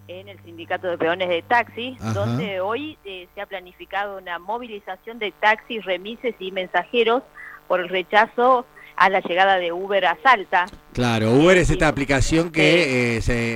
en el Sindicato de Peones de Taxi, Ajá. donde hoy se ha planificado una movilización de taxis, remises y mensajeros por el rechazo a la llegada de Uber a Salta. Claro, Uber es esta aplicación que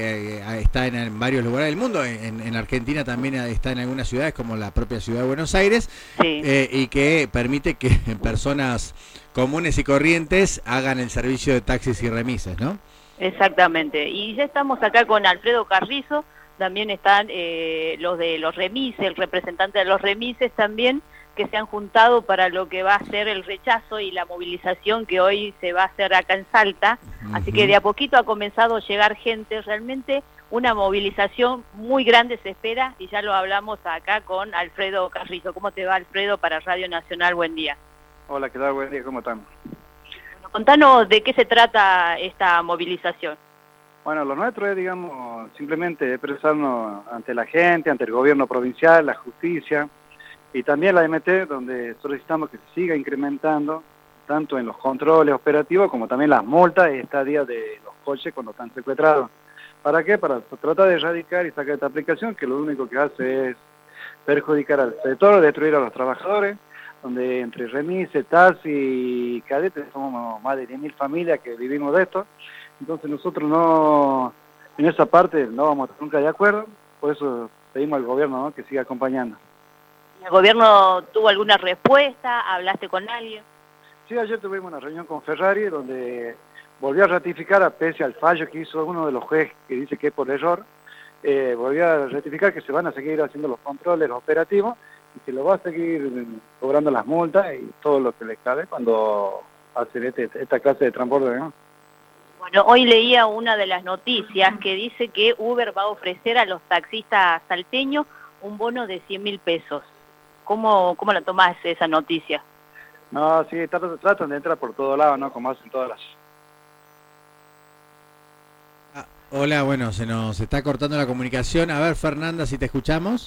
está en varios lugares del mundo, en Argentina también está en algunas ciudades como la propia ciudad de Buenos Aires, Sí. Y que permite que personas comunes y corrientes hagan el servicio de taxis y remises, ¿no? Exactamente, y ya estamos acá con Alfredo Carrizo, también están los de los remises, el representante de los remises también, que se han juntado para lo que va a ser el rechazo y la movilización que hoy se va a hacer acá en Salta. Así que de a poquito ha comenzado a llegar gente, realmente una movilización muy grande se espera, y ya lo hablamos acá con Alfredo Carrizo. ¿Cómo te va, Alfredo, para Radio Nacional? Buen día. Hola, ¿qué tal? Buen día, ¿cómo están? Bueno, contanos de qué se trata esta movilización. Bueno, lo nuestro es, digamos, simplemente expresarnos ante la gente, ante el gobierno provincial, la justicia, y también la MT, donde solicitamos que se siga incrementando, tanto en los controles operativos como también las multas y estadías de los coches cuando están secuestrados. ¿Para qué? Para tratar de erradicar y sacar esta aplicación que lo único que hace es perjudicar al sector, destruir a los trabajadores, donde entre remises, taxi y cadetes somos más de 10.000 familias que vivimos de esto. Entonces nosotros no, en esa parte no vamos a estar nunca de acuerdo, por eso pedimos al gobierno, ¿no?, que siga acompañando. ¿El gobierno tuvo alguna respuesta? ¿Hablaste con alguien? Sí, ayer tuvimos una reunión con Ferrari donde volvió a ratificar, a pese al fallo que hizo uno de los jueces que dice que es por error, volvió a ratificar que se van a seguir haciendo los controles, los operativos, y que lo va a seguir cobrando las multas y todo lo que le cabe cuando hacen esta clase de transporte, ¿no? Bueno, hoy leía una de las noticias que dice que Uber va a ofrecer a los taxistas salteños un bono de 100.000 pesos. ¿Cómo la tomás esa noticia? No, sí, tratan de entrar por todos lados, ¿no?, como hacen todas las... Hola, bueno, se nos está cortando la comunicación. A ver, Fernanda, si te escuchamos.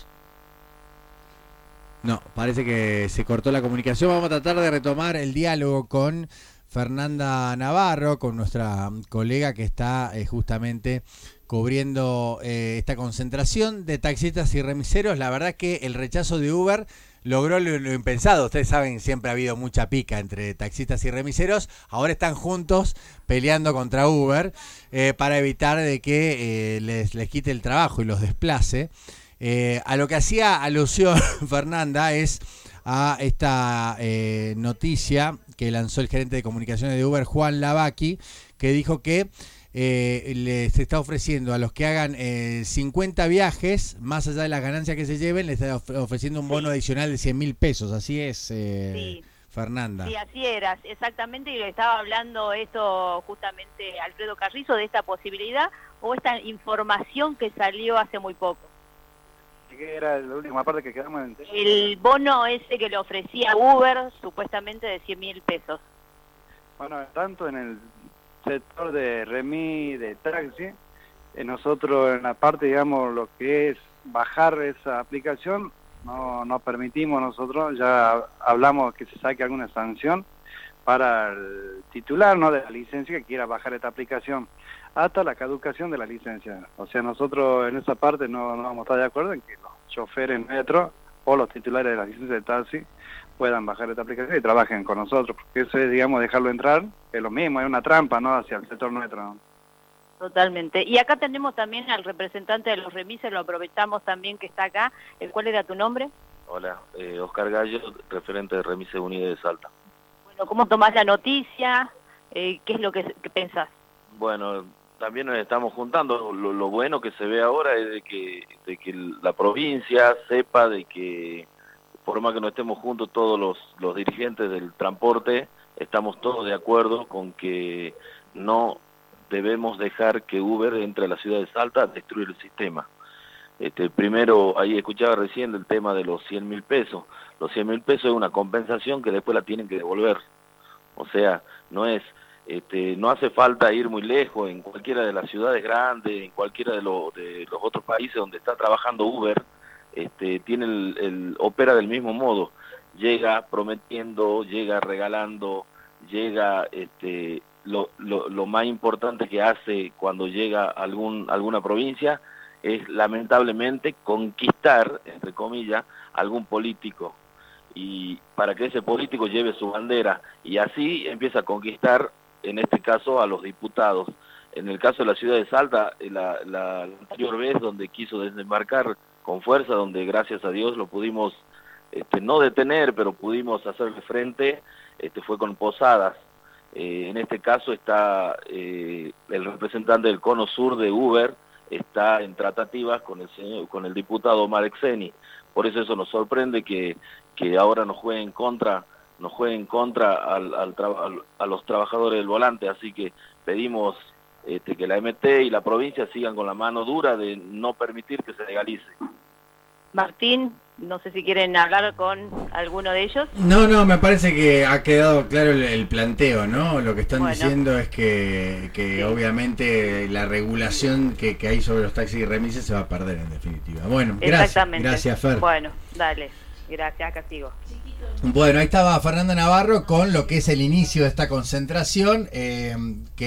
No, parece que se cortó la comunicación. Vamos a tratar de retomar el diálogo con Fernanda Navarro, con nuestra colega que está justamente cubriendo esta concentración de taxistas y remiseros. La verdad que el rechazo de Uber logró lo impensado. Ustedes saben, siempre ha habido mucha pica entre taxistas y remiseros. Ahora están juntos peleando contra Uber para evitar de que les quite el trabajo y los desplace. A lo que hacía alusión Fernanda es a esta noticia que lanzó el gerente de comunicaciones de Uber, Juan Lavaki, que dijo que les está ofreciendo a los que hagan 50 viajes, más allá de las ganancias que se lleven, les está ofreciendo un bono adicional de 100.000 pesos. Así es, sí. Fernanda. Sí, así era, exactamente, y le estaba hablando esto justamente Alfredo Carrizo, de esta posibilidad o esta información que salió hace muy poco. ¿Qué era la última parte que quedamos en? El bono ese que le ofrecía Uber, supuestamente de 100.000 pesos. Bueno, tanto en el sector de remis, de taxi, nosotros en la parte, digamos, lo que es bajar esa aplicación, no permitimos nosotros, ya hablamos que se saque alguna sanción para el titular, ¿no?, de la licencia que quiera bajar esta aplicación, hasta la caducación de la licencia. O sea, nosotros en esa parte no vamos a estar de acuerdo en que los choferes metro o los titulares de la licencia de taxi puedan bajar esta aplicación y trabajen con nosotros, porque eso es, digamos, dejarlo entrar, es lo mismo, es una trampa, ¿no?, hacia el sector nuestro, ¿no? Totalmente. Y acá tenemos también al representante de los remises, lo aprovechamos también que está acá. ¿Cuál era tu nombre? Hola, Oscar Gallo, referente de Remises Unidas de Salta. Bueno, ¿cómo tomás la noticia? ¿Qué es lo que pensás? Bueno, también nos estamos juntando. Lo bueno que se ve ahora es de que la provincia sepa de que, por más que no estemos juntos todos los dirigentes del transporte, estamos todos de acuerdo con que no debemos dejar que Uber entre a la ciudad de Salta a destruir el sistema. Primero, ahí escuchaba recién el tema de los 100.000 pesos. Los 100.000 pesos es una compensación que después la tienen que devolver. O sea, no hace falta ir muy lejos, en cualquiera de las ciudades grandes, en cualquiera de los otros países donde está trabajando Uber, opera del mismo modo. Llega prometiendo, llega regalando, llega lo más importante que hace cuando llega a alguna provincia es lamentablemente conquistar, entre comillas, algún político, y para que ese político lleve su bandera, y así empieza a conquistar, en este caso, a los diputados. En el caso de la ciudad de Salta, la anterior vez donde quiso desembarcar con fuerza, donde gracias a Dios lo pudimos no detener, pero pudimos hacerle frente, fue con Posadas. En este caso está el representante del Cono Sur de Uber, está en tratativas con el diputado Omar Exeni. Por eso nos sorprende que ahora nos juegue en contra a los trabajadores del volante. Así que pedimos que la MT y la provincia sigan con la mano dura de no permitir que se legalice. Martín, no sé si quieren hablar con alguno de ellos. No, me parece que ha quedado claro el planteo, ¿no? Lo que están diciendo es que sí, obviamente la regulación que hay sobre los taxis y remises se va a perder en definitiva. Bueno, gracias Fer. Bueno, dale, gracias, acá sigo. Bueno, ahí estaba Fernanda Navarro con lo que es el inicio de esta concentración, que